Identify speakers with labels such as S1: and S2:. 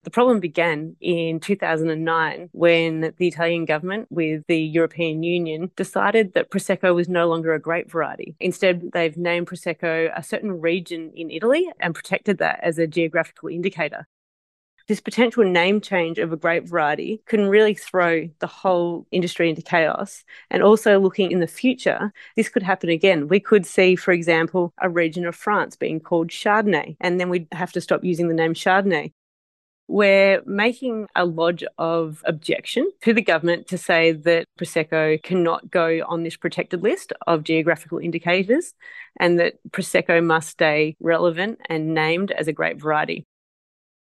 S1: The problem began in 2009 when the Italian government, with the European Union, decided that Prosecco was no longer a grape variety. Instead, they've named Prosecco a certain region in Italy and protected that as a geographical indicator. This potential name change of a grape variety can really throw the whole industry into chaos. And also looking in the future, this could happen again. We could see, for example, a region of France being called Chardonnay, and then we'd have to stop using the name Chardonnay. We're making a lodge of objection to the government to say that Prosecco cannot go on this protected list of geographical indicators and that Prosecco must stay relevant and named as a grape variety.